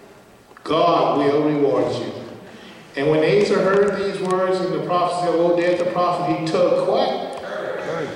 God will reward you. And when Asa heard these words in the prophecy of Oded the prophet, he took what? Courage.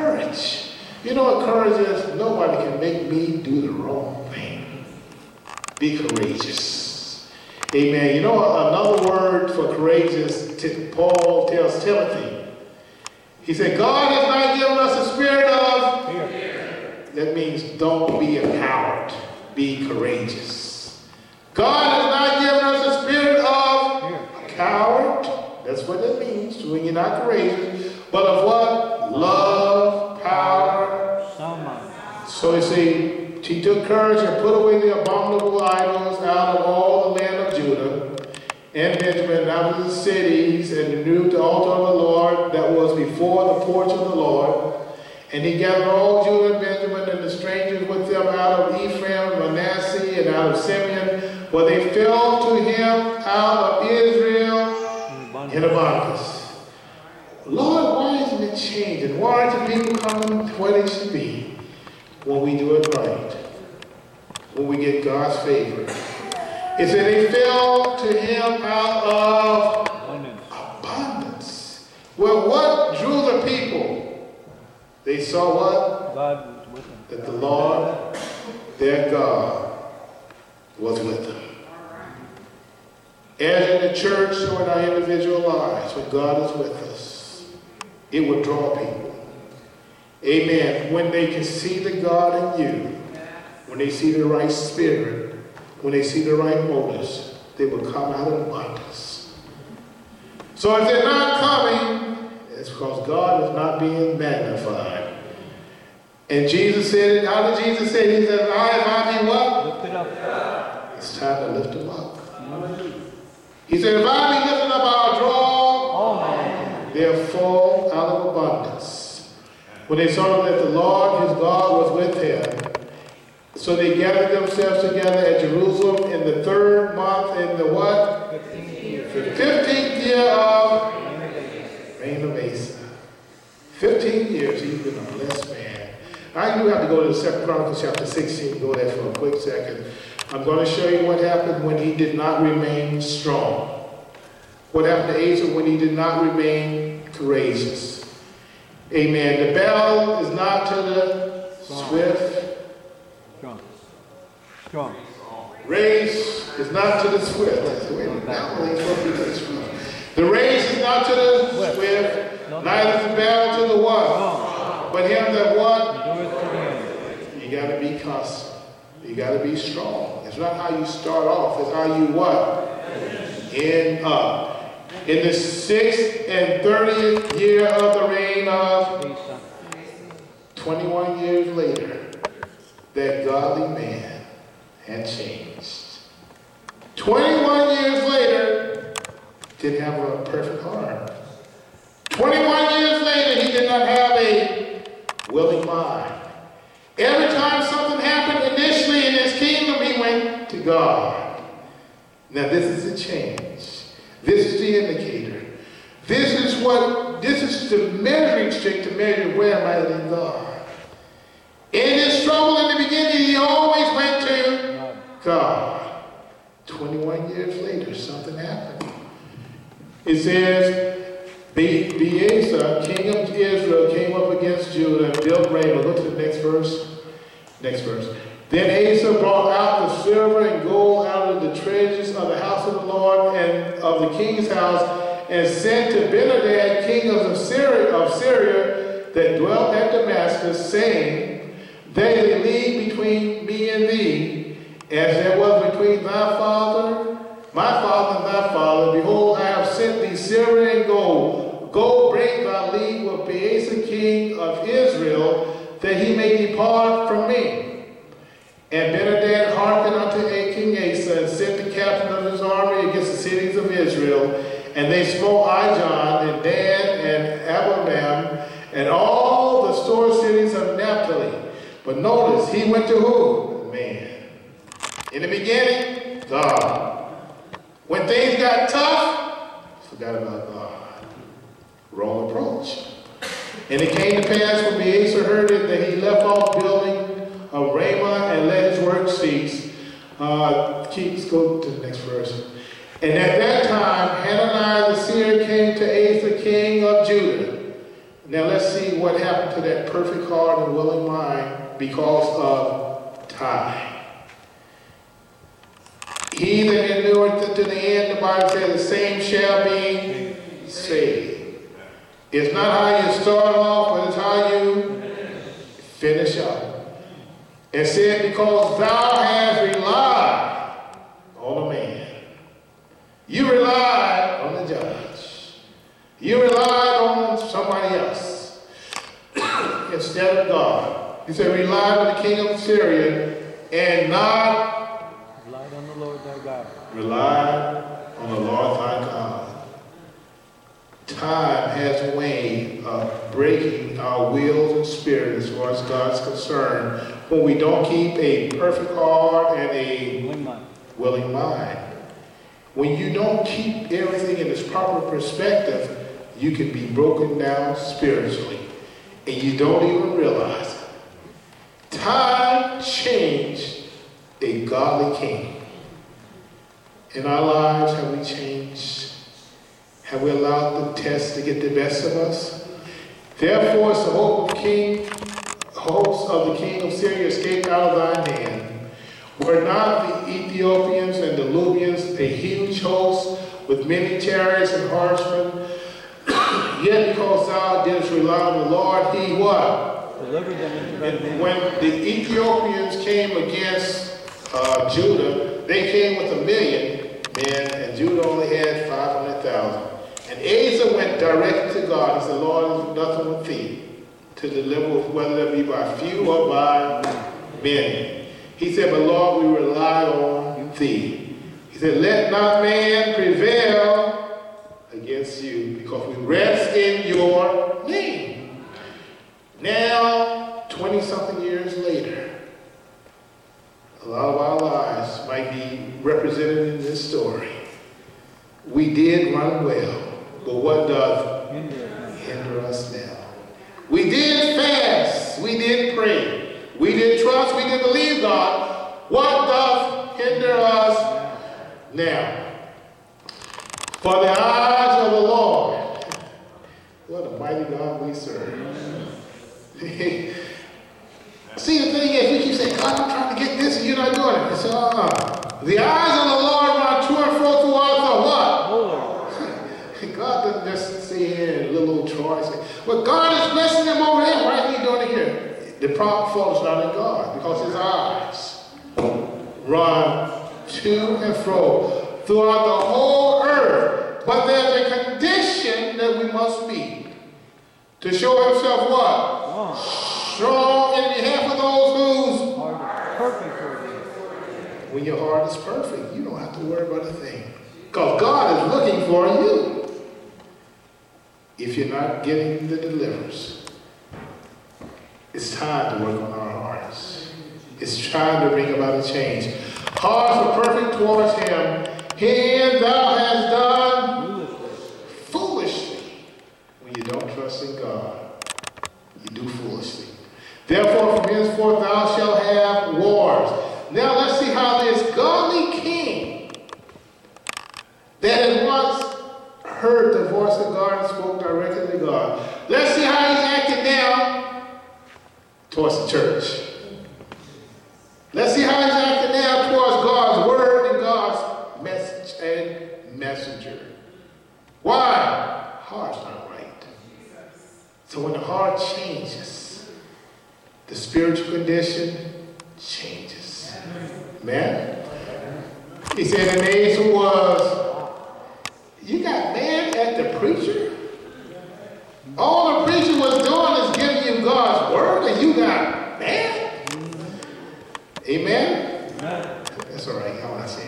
Courage. You know what courage is? Nobody can make me do the wrong thing. Be courageous. Amen. You know, another word for courageous, t- Paul tells Timothy. He said, God has not given us a spirit of fear. That means don't be a coward. Be courageous. God has not given us a spirit of a coward. That's what that means when you're not courageous. But of what? Love, power. So you see, he took courage and put away the abominable idols out of all the land of Judah and Benjamin, out of the cities, and renewed the altar of the Lord that was before the porch of the Lord. And he gathered all Judah and Benjamin and the strangers with them out of Ephraim, Manasseh, and out of Simeon, for they fell to him out of Israel in abundance. Lord, why isn't it changing? Why aren't the people coming where they should be? When we do it right, when we get God's favor. It said they fell to him out of abundance. abundance. Well, what drew the people? They saw what? God was with them. That the Lord, their God, was with them. As in the church or in our individual lives, when God is with us, it will draw people. Amen. When they can see the God in you, when they see the right spirit, when they see the right motives, they will come out in abundance. So if they're not coming, it's because God is not being magnified. And Jesus said it. How did Jesus say it? He said, I, if I be what? Lift it up. It's time to lift him up. Mm-hmm. He said, if I be lifted up, I'll draw all men. They'll fall out of abundance. When they saw that the Lord, his God, was with him, so they gathered themselves together at Jerusalem in the third month in the what? fifteenth year. The fifteenth year of reign of Asa. Fifteen years, he's been a blessed man. I do have to go to the Second Chronicles chapter sixteen, go there for a quick second. I'm going to show you what happened when he did not remain strong. What happened to Asa when he did not remain courageous. Amen. The battle is not to the Strong. swift. Strong. Strong. Race is not to the swift. Wait a minute. That one ain't supposed to be to the swift. The race is not to the swift. swift. Neither is the battle to the what? Strong. But him that what? You got to be constant. You got to be strong. It's not how you start off. It's how you what? End up. In the sixth and thirtieth year of the reign of twenty-one years later, that godly man had changed. twenty-one years later, didn't have a perfect heart. twenty-one years later, he did not have a willing mind. Every time something happened initially in his kingdom, he went to God. Now this is a change. This is the indicator. This is what, this is the measuring stick to measure where am I in God. In his trouble in the beginning, he always went to God. twenty-one years later, something happened. It says, Baasa, king of Israel, came up against Judah and built Ramah. Look to the next verse. Next verse. Then Asa brought out the silver and gold out of the treasures of the house of the Lord and of the king's house, and sent to Benhadad, king of Syria, of Syria, that dwelt at Damascus, saying, There is a league between me and thee, as there was between thy father, my father, and thy father. Behold, I have sent thee silver and gold. Go break thy league with Baasa, king of Israel, that he may depart from me. And Benhadad hearkened unto King Asa, and sent the captain of his army against the cities of Israel. And they smote Ijon, and Dan, and Abiram, and all the store cities of Naphtali. But notice, he went to who? Man. In the beginning, God. When things got tough, forgot about God. Wrong approach. And it came to pass when Baasa heard it that he left off building of Ramah and let his work cease. Uh, keep, let's go to the next verse. And at that time, Hananiah the seer came to Asa, king of Judah. Now let's see what happened to that perfect heart and willing mind because of time. He that endureth to the end, the Bible says, the same shall be saved. It's not how you start off, but it's how you finish up. It said, because thou hast relied on a man. You relied on the judge. You relied on somebody else instead of God. He said, rely on the king of Syria and not Rely on the Lord thy God. Rely on the Lord thy God. Time has a way of breaking our wills and spirit as far as God's concerned when we don't keep a perfect heart and a Willing mind. willing mind. When you don't keep everything in its proper perspective, you can be broken down spiritually and you don't even realize it. Time changed a godly king. In our lives, have we changed? Have we allowed the test to get the best of us? Therefore, it's the hope of king, hopes of the king of Syria escaped out of thine hand. Were not the Ethiopians and the Libyans a huge host with many chariots and horsemen? Yet because thou didst rely on the Lord, he what? Delivered them into thy hand. When the Ethiopians came against uh, Judah, they came with a million men, and Judah only had five hundred thousand. And Asa went directly to God. He said, Lord, there's nothing with thee to deliver, whether it be by few or by many. He said, but Lord, we rely on thee. He said, let not man prevail against you, because we rest in your name. Now, twenty-something years later, a lot of our lives might be represented in this story. We did run well, but what doth hinder us now? We did fast, we did pray, we did trust, we did believe God. What doth hinder us now? For the eyes of the Lord, what a mighty God we serve. See, the thing is, we keep saying, God, I'm trying to get this, and you're not doing it. It's, uh, the eyes of the Lord run to and fro throughout the what? Lord. God doesn't just sit here and little old Troy say, well, God is blessing them over there. Why is he doing it here? The problem fault is not in God, because his eyes run to and fro throughout the whole earth. But there's a condition that we must meet to show himself what? Oh. Strong in behalf of those whose Heart is perfect for thee. when your heart is perfect, you don't have to worry about a thing. Because God is looking for you. If you're not getting the deliverance, it's time to work on our hearts. It's time to bring about a change. Hearts are perfect towards him. Here thou hast done foolishly. When you don't trust in God, you do foolishly. Therefore, from henceforth thou shalt have wars. Now let's see how this godly king that had once heard the voice of God and spoke directly to God. Let's see how he's acting now towards the church. Let's see how he's acting now towards God's word and God's message and messenger. Why? Heart's not right. So when the heart changes, the spiritual condition changes. Man. He said, and Asa was, you got mad at the preacher? All the preacher was doing is giving you God's word, and you got mad? Amen? That's all right. How would I say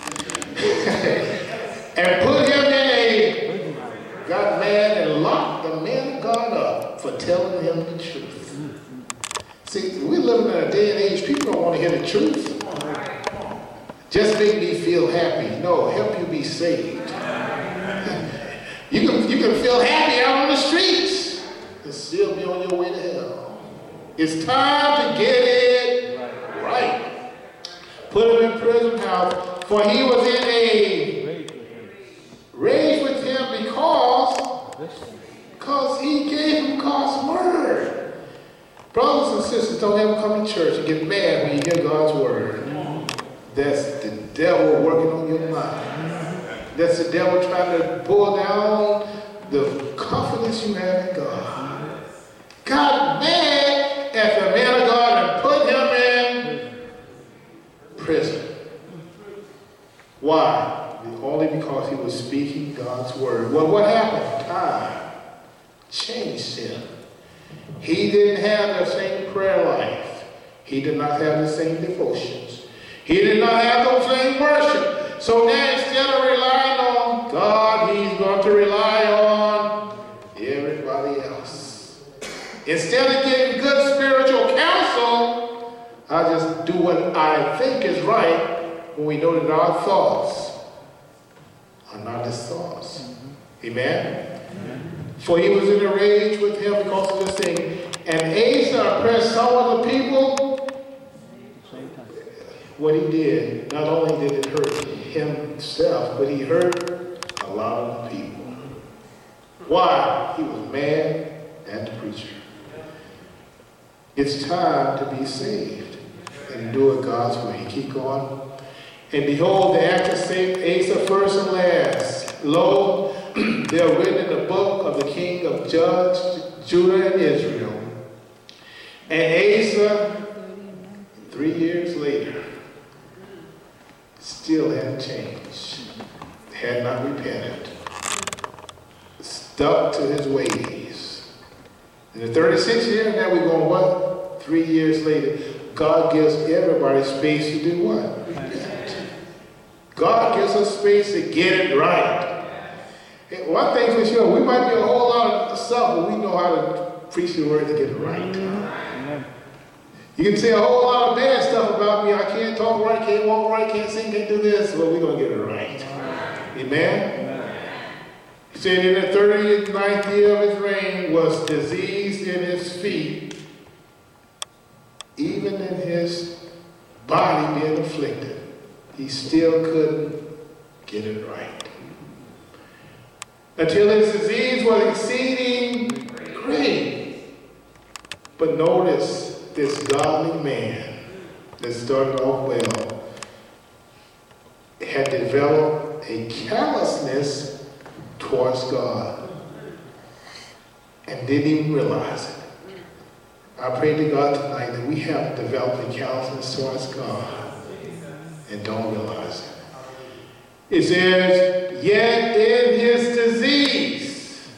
that? And put him in a, got mad and locked the man of God up for telling him the truth. See, we're living in a day and age, people don't want to hear the truth. Just make me feel happy. No, help you be saved. You can, you can feel happy out on the streets and still be on your way to hell. It's time to get it right. Put him in prison house, for he was in a rage with him because, because he gave him God's word. Brothers and sisters, don't ever come to church and get mad when you hear God's word. That's the devil working on your mind. That's the devil trying to pull down the confidence you have in God. God mad at the man of God and put him in prison. Why? Only because he was speaking God's word. Well, what happened? Time changed him. He didn't have the same prayer life. He did not have the same devotions. He did not have the same worship. So now instead of relying on God, he's going to rely on everybody else. Instead of getting good spiritual counsel, I just do what I think is right when we know that our thoughts are not his thoughts. Mm-hmm. Amen? Amen? For he was in a rage with him because of this thing. And Asa oppressed some of the people. What he did, not only did it hurt himself, but he hurt a lot of the people. Why? He was mad at the preacher. It's time to be saved and do it God's way. Keep going. And behold, the act of Asa first and last. Lo, they are written in the book of the king of Judge, Judah and Israel. And Asa, three years later, still hadn't changed, had not repented, stuck to his ways. In the thirty-six years, now we're going what? Three years later, God gives everybody space to do what? Repent. God gives us space to get it right. And one thing for sure, we might be a whole lot of stuff, but we know how to preach the word to get it right. You can say a whole lot of bad stuff about me. I can't talk right, can't walk right, can't sing, can't do this. Well, we're going to get it right. Amen? He said in the thirty-ninth year of his reign was disease in his feet, even in his body being afflicted. He still couldn't get it right. Until his disease was exceeding great. But notice, this godly man that started off well had developed a callousness towards God and didn't even realize it. I pray to God tonight that we have developed a callousness towards God and don't realize it. It says, yet in his disease.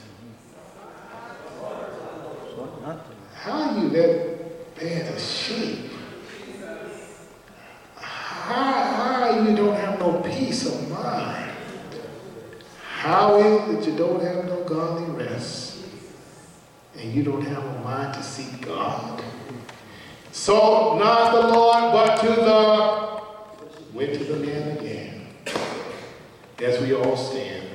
How you that bad of shape? How, how you don't have no peace of mind? How is it that you don't have no godly rest and you don't have a mind to seek God? So not the Lord, but to the, went to the man again, as we all stand.